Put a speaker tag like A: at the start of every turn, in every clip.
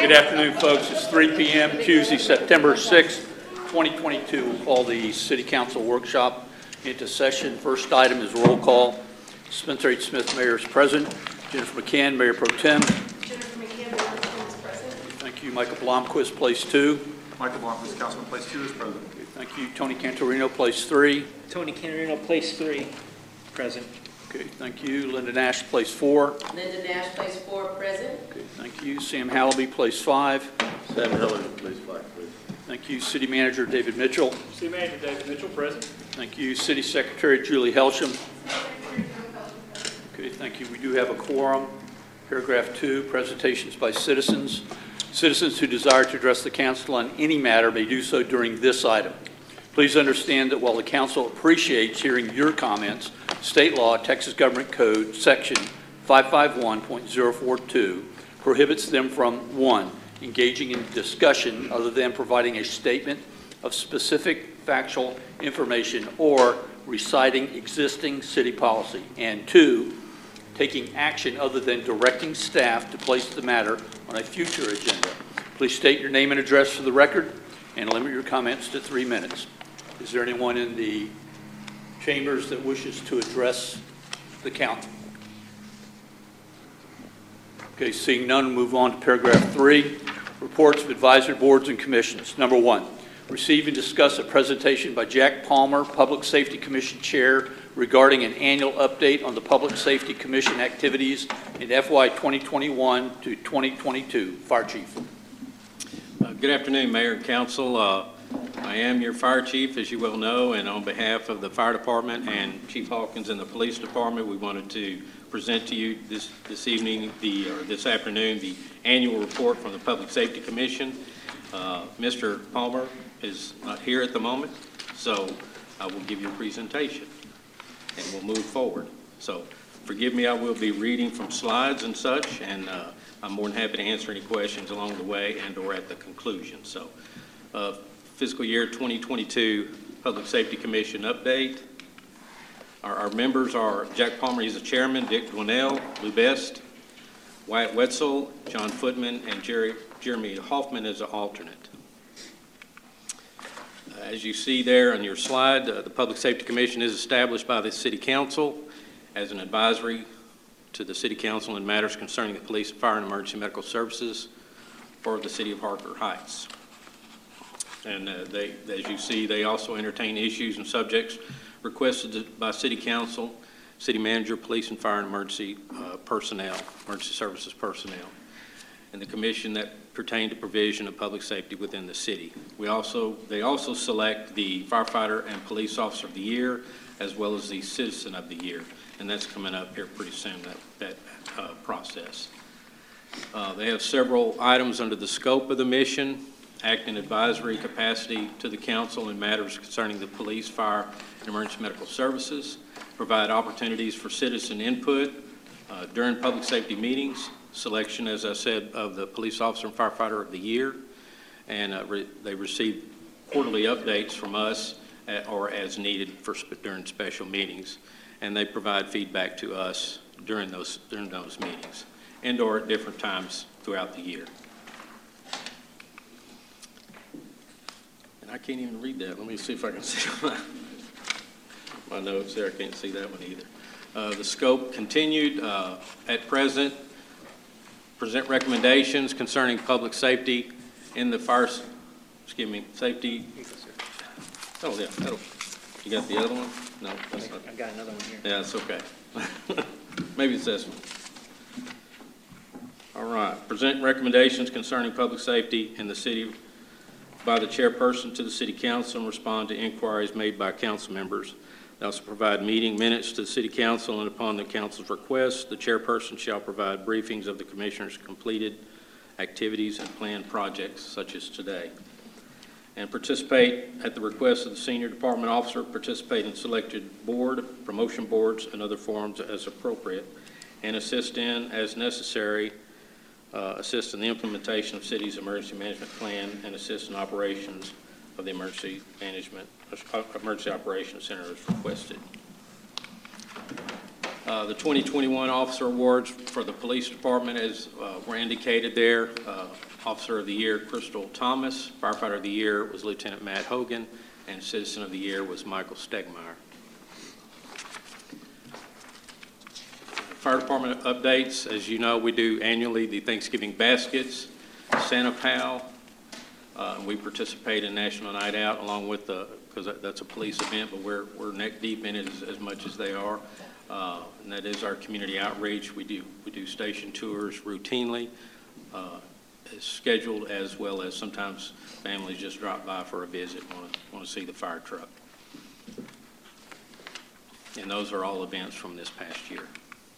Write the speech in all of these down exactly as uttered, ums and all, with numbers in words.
A: Good afternoon, folks. It's three p m Tuesday, September sixth, twenty twenty-two. We'll call the City Council workshop into session. First item is roll call. Spencer H. Smith, Mayor, is present. Jennifer McCann, Mayor Pro Tem.
B: Jennifer McCann, Mayor Pro Tem, is present.
A: Thank you. Michael Blomquist, place two.
C: Michael Blomquist, Councilman, place two, is present.
A: Okay, thank you. Tony Cantorino, place three.
D: Tony Cantorino, place three, present.
A: Okay, thank you. Linda Nash, place four.
B: Linda Nash, place four, present.
A: Okay, thank you. Sam Hallaby, place five.
C: Sam Hallaby, place five, please.
A: Thank you. City Manager David Mitchell.
E: City Manager David Mitchell, present.
A: Thank you. City Secretary Julie Helsham. Okay, thank you. We do have a quorum. Paragraph two, presentations by citizens. Citizens who desire to address the council on any matter may do so during this item. Please understand that while the council appreciates hearing your comments, state law, Texas Government Code, section five five one point zero four two prohibits them from, one, engaging in discussion other than providing a statement of specific factual information or reciting existing city policy, and two, taking action other than directing staff to place the matter on a future agenda. Please state your name and address for the record and limit your comments to three minutes. Is there anyone in the chambers that wishes to address the council? Okay, seeing none, move on to paragraph three, reports of advisory boards and commissions. Number one, receive and discuss a presentation by Jack Palmer, Public Safety Commission Chair, regarding an annual update on the Public Safety Commission activities in F Y twenty twenty-one to twenty twenty-two. Fire Chief.
F: Uh, good afternoon, Mayor and Council. Uh, I am your Fire Chief, as you well know, and on behalf of the Fire Department and Chief Hawkins and the Police Department, we wanted to present to you this, this evening, the, or this afternoon, the annual report from the Public Safety Commission. Uh, Mister Palmer is not here at the moment, so I will give you a presentation and we'll move forward. So forgive me, I will be reading from slides and such, and uh, I'm more than happy to answer any questions along the way and or at the conclusion. So uh, fiscal year twenty twenty-two Public Safety Commission update. Our, our members are Jack Palmer, he's the chairman, Dick Dwinell, Lou Best, Wyatt Wetzel, John Footman, and Jerry, Jeremy Hoffman as an alternate. As you see there on your slide, uh, the Public Safety Commission is established by the City Council as an advisory to the City Council in matters concerning the police, fire, and emergency medical services for the City of Harker Heights. And uh, they, as you see, they also entertain issues and subjects requested by City Council, City Manager, Police and Fire and Emergency uh, personnel, emergency services personnel, and the Commission that pertain to provision of public safety within the city. We also, they also select the Firefighter and Police Officer of the Year, as well as the Citizen of the Year, and that's coming up here pretty soon, that, that uh, process. Uh, they have several items under the scope of the mission, act in advisory capacity to the council in matters concerning the police, fire, and emergency medical services, provide opportunities for citizen input uh, during public safety meetings, selection, as I said, of the Police Officer and Firefighter of the Year, and uh, re they receive quarterly updates from us at, or as needed for sp during special meetings, and they provide feedback to us during those during those meetings, and or at different times throughout the year. And I can't even read that. Let me see if I can see my, my notes there. I can't see that one either. Uh, the scope continued uh, at present. Present recommendations concerning public safety in the fire, excuse me, safety. Oh, yeah, that'll, you got the other one? No, that's not.
D: I've got another one here.
F: Yeah, it's okay. Maybe it's this one. All right. Present recommendations concerning public safety in the city by the chairperson to the City Council and respond to inquiries made by council members. They also provide meeting minutes to the City Council, and upon the Council's request, the chairperson shall provide briefings of the Commissioner's completed activities and planned projects, such as today. And participate at the request of the Senior Department Officer, participate in selected board, promotion boards, and other forums as appropriate, and assist in, as necessary, uh, assist in the implementation of City's Emergency Management Plan and assist in operations of the Emergency Management Emergency Operations Center as requested. Uh, the twenty twenty-one Officer Awards for the Police Department, as uh, were indicated there, uh, Officer of the Year, Crystal Thomas. Firefighter of the Year was Lieutenant Matt Hogan, and Citizen of the Year was Michael Stegmeyer. Fire Department updates. As you know, we do annually the Thanksgiving baskets, Santa Pal. Uh, we participate in National Night Out along with the, because that's a police event, but we're, we're neck deep in it as, as much as they are. Uh, and that is our community outreach. We do, we do station tours routinely, uh, as scheduled, as well as sometimes families just drop by for a visit, want to, want to see the fire truck. And those are all events from this past year.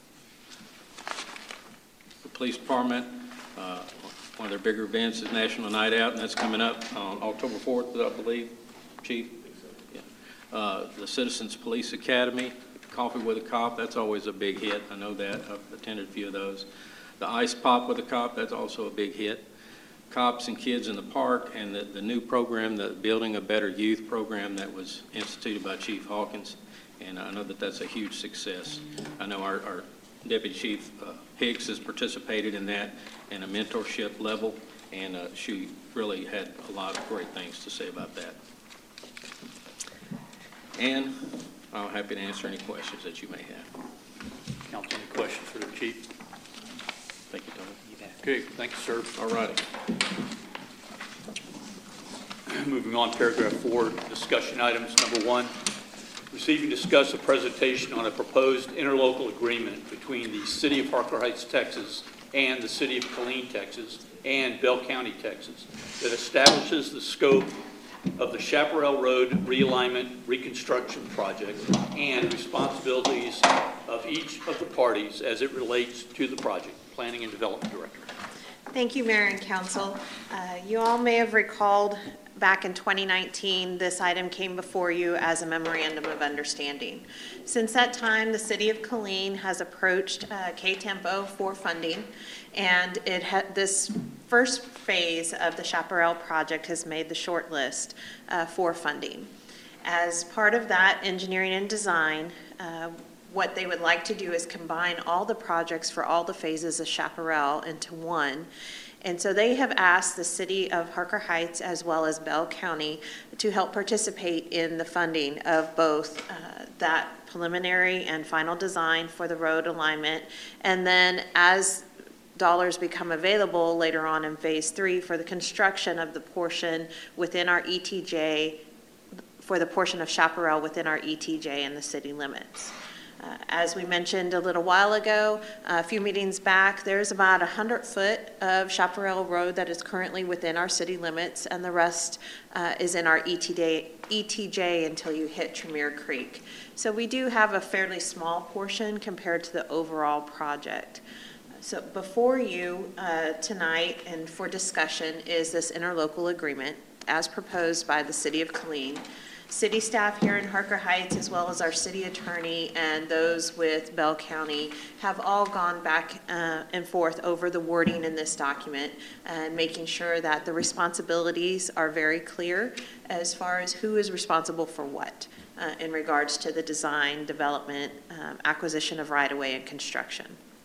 F: The police department, uh, one of their bigger events is National Night Out, and that's coming up on October fourth, I believe, Chief? Yeah. Uh, the Citizens Police Academy, Coffee with a Cop, that's always a big hit. I know that. I've attended a few of those. The Ice Pop with a Cop, that's also a big hit. Cops and Kids in the Park, and the, the new program, the Building a Better Youth program that was instituted by Chief Hawkins, and I know that that's a huge success. I know our, our Deputy Chief uh, Hicks has participated in that in a mentorship level, and uh, she really had a lot of great things to say about that. And I'm happy to answer any questions that you may have.
A: Council, any questions for the chief?
F: Thank you, Tony.
A: Okay, thank you, sir.
F: All righty.
A: Moving on, paragraph four, discussion items. Number one, receive and discuss a presentation on a proposed interlocal agreement between the City of Harker Heights, Texas, and the City of Killeen, Texas, and Bell County, Texas, that establishes the scope of the Chaparral Road Realignment Reconstruction Project and responsibilities of each of the parties as it relates to the project. Planning and Development Director.
G: Thank you, Mayor and Council. Uh, you all may have recalled back in twenty nineteen, this item came before you as a memorandum of understanding. Since that time, the City of Killeen has approached uh, K-Tempo for funding, and it ha this first phase of the Chaparral project has made the short list uh, for funding. As part of that, engineering and design, uh, what they would like to do is combine all the projects for all the phases of Chaparral into one. And so they have asked the City of Harker Heights as well as Bell County to help participate in the funding of both uh, that preliminary and final design for the road alignment. And then as dollars become available later on in phase three for the construction of the portion within our E T J, for the portion of Chaparral within our E T J and the city limits. Uh, as we mentioned a little while ago, uh, a few meetings back, there's about one hundred foot of Chaparral Road that is currently within our city limits, and the rest uh, is in our E T J, E T J until you hit Tremere Creek. So we do have a fairly small portion compared to the overall project. So before you uh, tonight and for discussion is this interlocal agreement as proposed by the City of Killeen. City staff here in Harker Heights, as well as our city attorney and those with Bell County, have all gone back uh, and forth over the wording in this document and making sure that the responsibilities are very clear as far as who is responsible for what uh, in regards to the design, development, um, acquisition of right-of-way, and construction.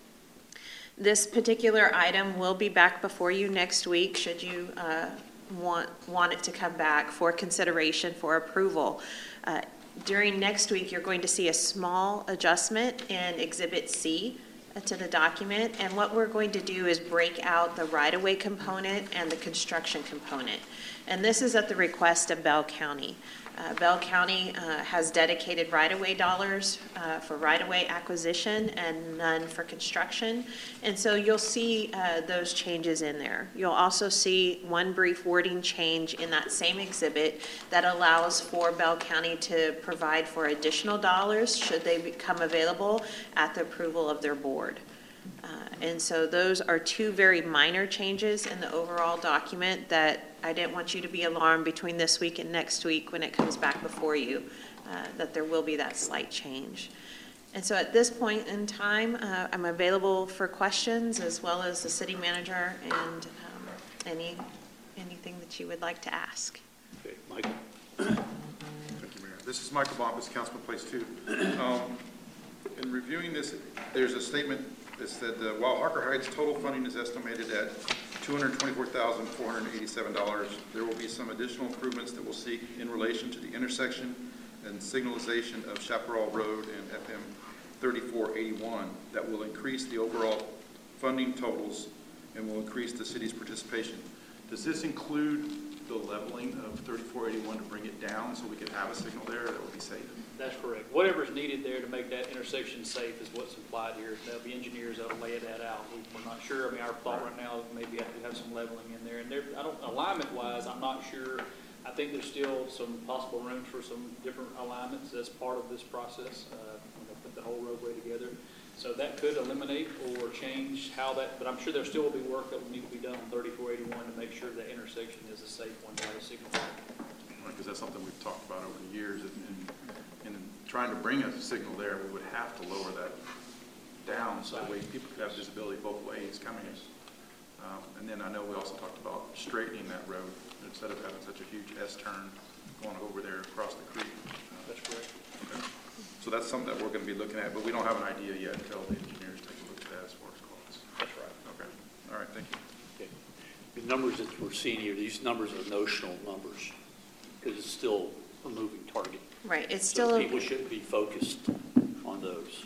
G: This particular item will be back before you next week should you uh, want want it to come back for consideration for approval. Uh, during next week, you're going to see a small adjustment in Exhibit C uh, to the document, and what we're going to do is break out the right-of-way component and the construction component. And this is at the request of Bell County. Uh, Bell County uh, has dedicated right-of-way dollars uh, for right-of-way acquisition and none for construction. And so you'll see uh, those changes in there. You'll also see one brief wording change in that same exhibit that allows for Bell County to provide for additional dollars should they become available at the approval of their board. Uh, and so those are two very minor changes in the overall document that I didn't want you to be alarmed between this week and next week when it comes back before you, uh, that there will be that slight change. And so at this point in time, uh, I'm available for questions as well as the city manager and um, any anything that you would like to ask.
A: Okay, Michael.
C: Thank you, Mayor. This is Michael Bombas, Councilman Place Two. Um, in reviewing this, there's a statement that said, uh, while Harker Heights' total funding is estimated at two hundred twenty-four thousand, four hundred eighty-seven dollars. There will be some additional improvements that we'll seek in relation to the intersection and signalization of Chaparral Road and F M thirty-four eighty-one that will increase the overall funding totals and will increase the city's participation. Does this include the leveling of thirty-four eighty-one to bring it down so we can have a signal there that would be safe?
E: That's correct. Whatever's needed there to make that intersection safe is what's implied here. There'll be engineers that'll lay that out. We- We're not sure. I mean, our thought right now is maybe have to have some leveling in there. And there, I don't, alignment-wise, I'm not sure. I think there's still some possible room for some different alignments as part of this process, uh, when they put the whole roadway together. So that could eliminate or change how that, but I'm sure there still will be work that will need to be done on thirty-four eighty-one to make sure that intersection is a safe one to have a signal.
C: Because that's something we've talked about over the years, and, and, and in trying to bring a signal there, we would have to lower that down so that way people could have visibility both ways coming in. Um, and then I know we also talked about straightening that road instead of having such a huge S-turn going over there across the creek.
E: That's correct.
C: Okay. So that's something that we're going to be looking at, but we don't have an idea yet until the engineers take a look at that as far as costs.
E: That's right.
C: Okay. All right. Thank you.
A: Okay. The numbers that we're seeing here, these numbers are notional numbers, because it's still a moving target.
G: Right, it's
A: So
G: still,
A: people shouldn't be focused on those.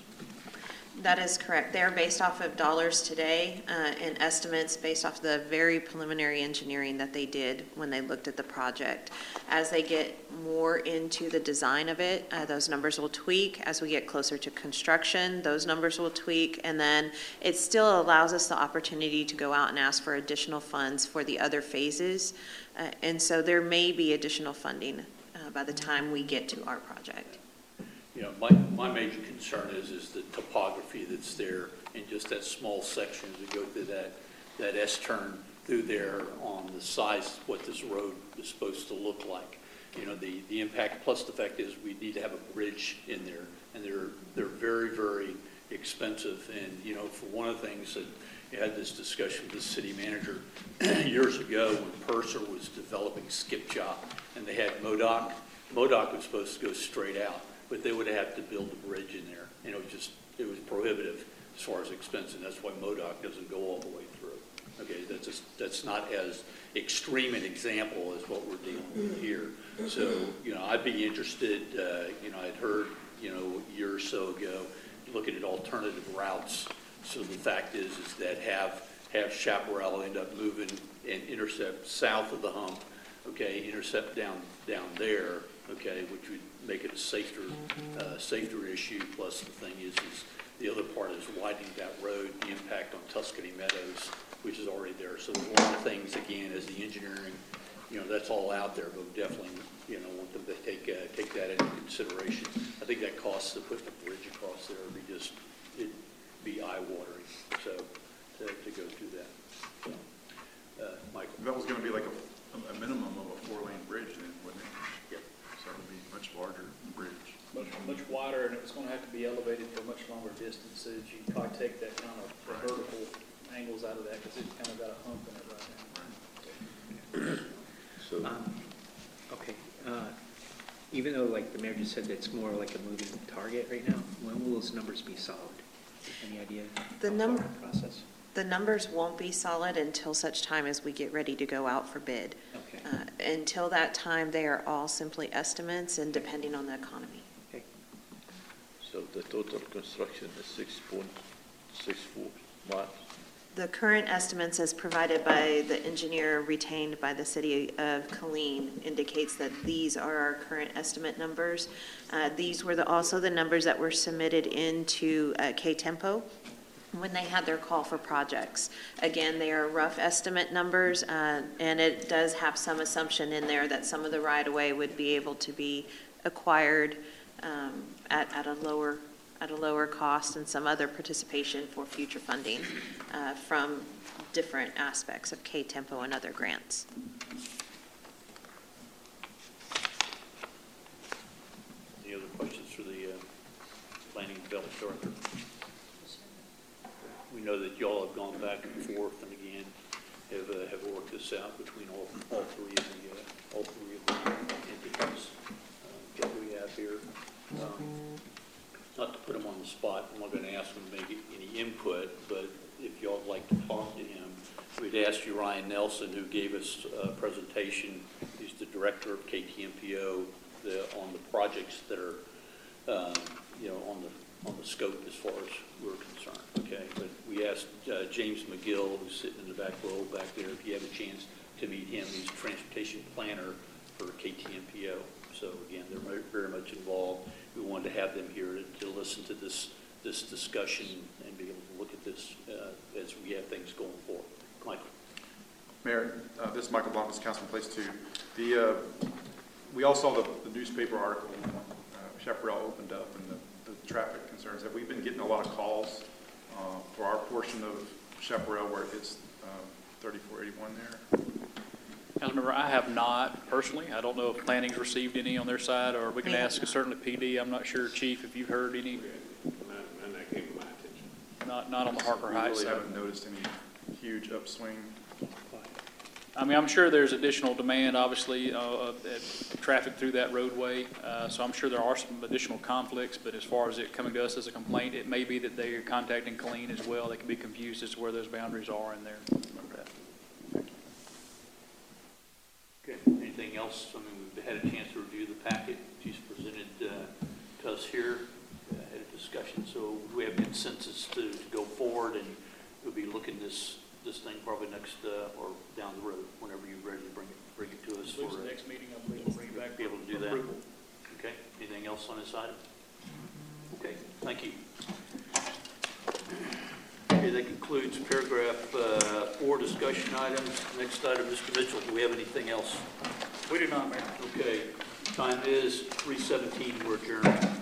G: that is correct. They're based off of dollars today uh, and estimates based off the very preliminary engineering that they did when they looked at the project. As they get more into the design of it, uh, those numbers will tweak. As we get closer to construction, those numbers will tweak. And then it still allows us the opportunity to go out and ask for additional funds for the other phases. Uh, And so there may be additional funding uh, by the time we get to our project.
A: You know, my, my major concern is, is the topography that's there in just that small section as we go through that, that S-turn through there on the size, what this road is supposed to look like. You know, the, the impact, plus the fact is we need to have a bridge in there, and they're, they're very, very expensive. And, you know, for one of the things that you had this discussion with the city manager years ago when Purser was developing Skipjaw, and they had MoDOC. MoDOC was supposed to go straight out, but they would have to build a bridge in there. And it was just, it was prohibitive as far as expense, and that's why MoDOC doesn't go all the way through. Okay, that's just, that's not as extreme an example as what we're dealing with here. So, you know, I'd be interested, uh, you know, I'd heard, you know, a year or so ago, looking at alternative routes. So the fact is, is that have, have Chaparral end up moving and intercept south of the hump, okay, intercept down, down there, okay, which would make it a safer, uh, safer issue. Plus the thing is, is the other part is widening that road, the impact on Tuscany Meadows, which is already there. So there's a lot of things, again, as the engineering, you know, that's all out there, but we definitely, you know, want them to take, uh, take that into consideration. I think that cost to put the bridge across there would be just, it'd be eye-watering, so, to, to go through that. So, uh, Michael?
C: That was going to be like a, a minimum of a four-lane bridge then, wouldn't it?
A: Yep.
C: So it would be a much larger bridge.
E: Much, much wider, and it was going to have to be elevated for much longer distances. You can probably take that kind of
C: Right.
E: vertical angles out of that because it's kind of got a hump in it right now.
D: So, um, okay, uh, even though, like the mayor just said, it's more like a moving target right now, when will those numbers be solid? Any idea?
G: The
D: how far
G: number-
D: in the Process?
G: The numbers won't be solid until such time as we get ready to go out for bid.
D: Okay,
G: Uh, Until that time, they are all simply estimates and depending on the economy.
D: okay.
H: So the total construction is six point six four miles.
G: The current estimates as provided by the engineer retained by the city of Killeen indicates that these are our current estimate numbers. Uh, These were the, also the numbers that were submitted into uh, K-Tempo when they had their call for projects. Again, they are rough estimate numbers, uh, and it does have some assumption in there that some of the right-of-way would be able to be acquired um, at, at a lower at a lower cost, and some other participation for future funding uh, from different aspects of K-Tempo and other grants.
A: Any other questions for the uh, planning development director? We know that y'all have gone back and forth and again have, uh, have worked this out between all, all three of the, uh, all three of the entities uh, that we have here. Um, Not to put them on the spot, I'm not going to ask them to make any input, but if y'all would like to talk to him, we'd ask you Ryan Nelson, who gave us a presentation. He's the director of K T M P O, the, on the projects that are, um, you know, on the on the scope as far as we're concerned, okay? But we asked uh, James McGill, who's sitting in the back row back there, if you have a chance to meet him. He's a transportation planner for K T M P O. So again, they're very- very much involved. We wanted to have them here to, to listen to this this discussion and be able to look at this uh, as we have things going forward. Michael.
C: Mayor, uh, this is Michael Blancas, Councilman Place Two. The, uh, we all saw the, the newspaper article, uh, Chaparral opened up and the, the traffic concerns. Have we been getting a lot of calls uh, for our portion of Chaparral where it hits uh, thirty-four eighty-one there?
E: Councilmember, I have not personally. I don't know if planning's received any on their side, or we can
G: Yeah.
E: ask certainly P D. I'm not sure, Chief, if you've heard any,
F: And that came to my attention.
E: not, not on the Harper
C: We
E: Heights
C: really
E: side.
C: haven't noticed any huge upswing.
E: I mean, I'm sure there's additional demand, obviously, uh, of uh, traffic through that roadway, uh, so I'm sure there are some additional conflicts, but as far as it coming to us as a complaint, it may be that they're contacting Colleen as well. They can be confused as to where those boundaries are in there.
A: Okay. Anything else? I mean, we've had a chance to review the packet. She's presented uh, to us here, uh, had a discussion. So we have consensus to, to go forward, and we'll be looking this this thing probably next uh, or down the road whenever you're ready to bring it bring it to us for
E: The
A: uh,
E: next meeting, I believe, we'll bring it back.
A: be able to do
E: for
A: that.
E: approval.
A: Okay. Anything else on this item? Okay. Thank you. Okay, that concludes paragraph uh, four discussion items. Next item, Mister Mitchell, do we have anything else?
E: We do not, Mayor.
A: Okay, time is three seventeen, we're adjourned.